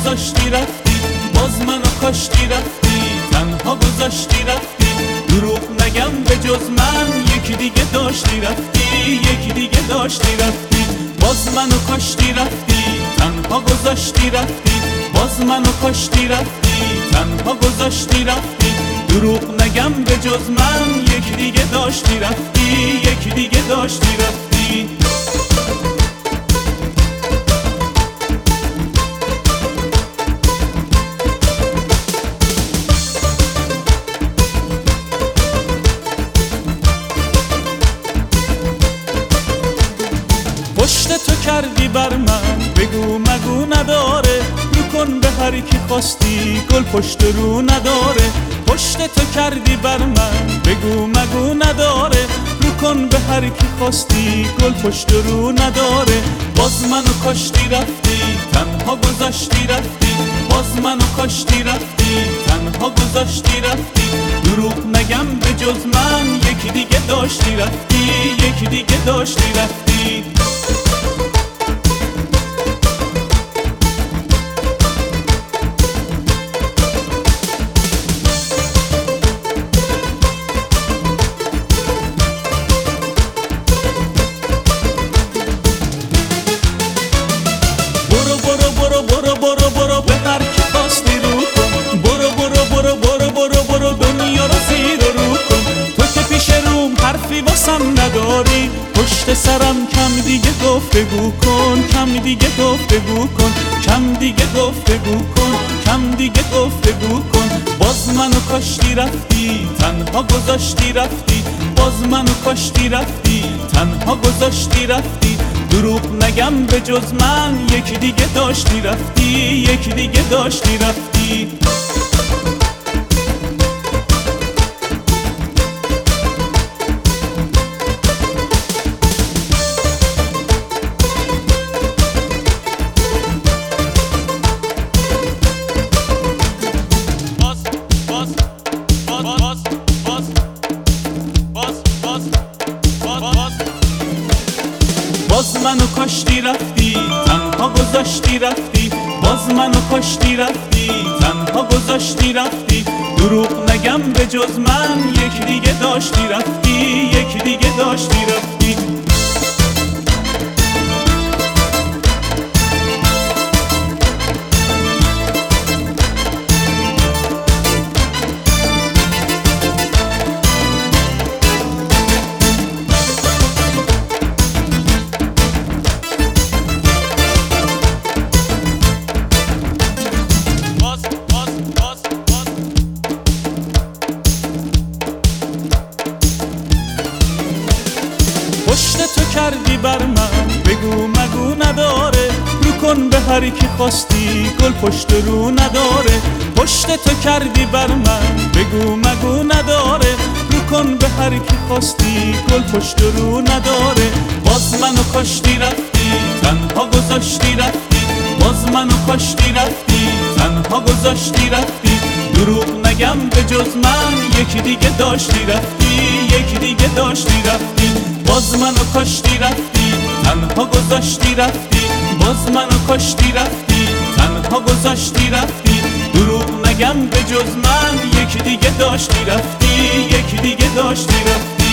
گذاشتی رفتی، باز منو کاشتی رفتی، تنها گذاشتی رفتی. دروغ نگم به جز من یکی دیگه داشتی رفتی، یکی دیگه داشتی رفتی. باز منو کاشتی رفتی، تنها گذاشتی رفتی، باز منو کاشتی رفتی، تنها گذاشتی رفتی. دروغ نگم به جز من یکی دیگه داشتی رفتی، یکی دیگه داشتی رفتی. پشت تو کردی بر من بگو مگو نداره، رو کن به هر کی خواستی گل پشت رو نداره. پشت تو کردی بر من بگو مگو نداره، رو کن به هر کی خواستی گل پشت رو نداره. باز منو کاشتی رفتی، تنها گذاشتی رفتی، باز منو کاشتی رفتی، تنها گذاشتی رفتی. دروغ نگم به جز من یکی دیگه داشتی رفتی، یکی دیگه داشتی رفتی. برو به هر کی خواستی رو کن، برو برو برو برو برو برو دنیا رو زیر و رو کن. تو که پیش روم حرفی واسم نداری، پشت سرم کم دیگه گفتگو کن، کم دیگه گفتگو کن، کم دیگه گفتگو کن، کم دیگه گفتگو کن. باز منو کاشتی رفتی، تنها گذاشتی رفتی، باز منو کاشتی رفتی، تنها گذاشتی رفتی. دروغ نگم به جز من یکی دیگه داشتی رفتی، یکی دیگه داشتی رفتی. باز منو کاشتی رفتی، تنها گذاشتی رفتی، باز منو کاشتی رفتی، تنها گذاشتی رفتی. دروغ نگم به جز من یکی دیگه داشتی رفتی، یکی دیگه داشتی رفتی. پشت تو کردی بر من بگو مگو نداره، رو کن به هر کی خواستی گل پشت رو نداره. پشت تو کردی بر من بگو مگو نداره، رو کن به هر کی خواستی گل پشت رو نداره. باز منو کاشتی رفتی، تنها گذاشتی رفتی، باز منو کاشتی رفتی، تنها گذاشتی رفتی. دروغ نگم به جز من یکی دیگه داشتی رفتی، یکی دیگه داشتی رفتی. باز منو کاشتی رفتی، تنها گذاشتی رفتی، باز منو کاشتی رفتی، تنها گذاشتی رفتی. دروغ نگم به جز من یکی دیگه داشتی رفتی، یکی دیگه داشتی رفتی.